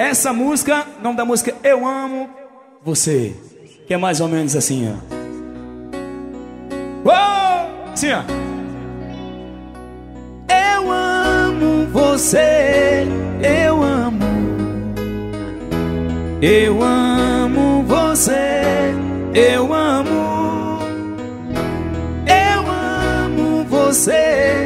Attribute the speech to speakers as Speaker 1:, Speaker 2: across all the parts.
Speaker 1: Essa música, o nome da música Eu Amo Você, que é mais ou menos assim, ó. Uou! Assim, ó. Eu amo você, eu amo você, eu amo você,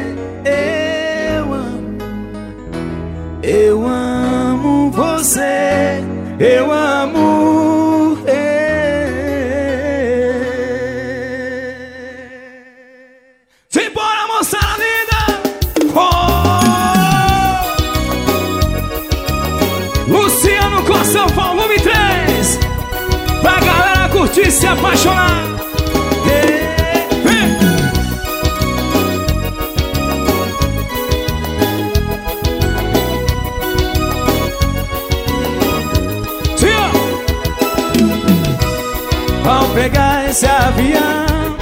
Speaker 1: eu amo você, eu amo. Simbora, moçada linda! Oh! Luciano Costa, volume 3, pra galera curtir, se apaixonar. Ao pegar esse avião,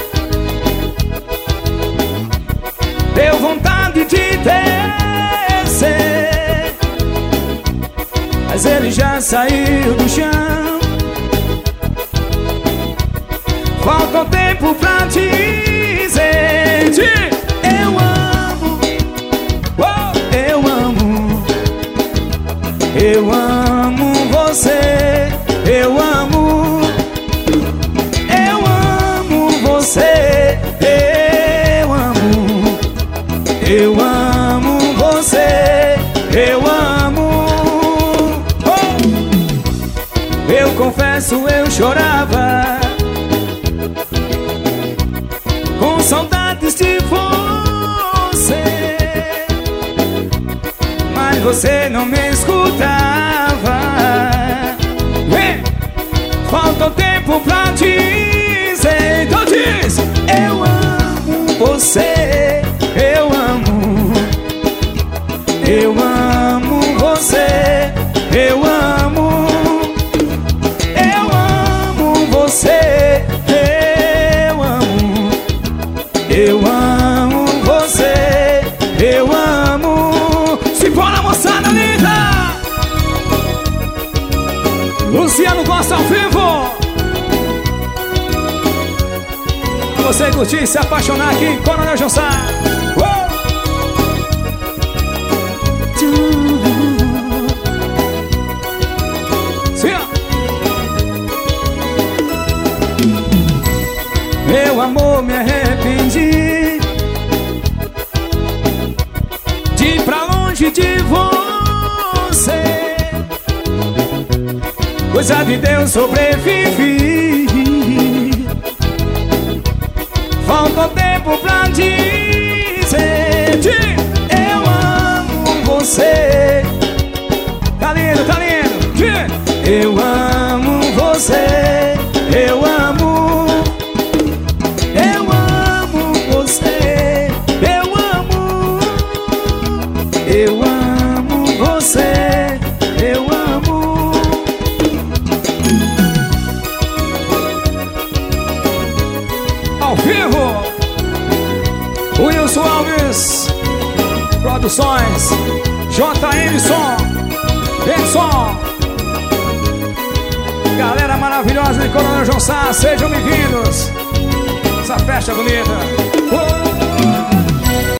Speaker 1: deu vontade de descer, mas ele já saiu do chão. Falta tempo pra dizer: eu amo, oh, eu amo você, eu amo você, eu amo você, eu amo. Oh! Eu confesso, eu chorava com saudades de você, mas você não me escutava. Falta tempo pra dizer, então diz: eu amo você, eu amo você, eu amo você, eu amo você, eu amo. Simbora, moçada linda! Luciano Costa ao vivo, pra você curtir e se apaixonar aqui em Coronel Jossá. Meu amor, me arrependi de ir pra longe de você, coisa de Deus, sobrevivi. Falta tempo pra dizer: eu amo você. Tá lindo, tá lindo. Eu amo você, eu amo você, eu amo você, eu amo. Ao vivo, Wilson Alves Produções, JM Som, Benson. Galera maravilhosa de Coronel Jossá, sejam bem-vindos. Essa festa bonita.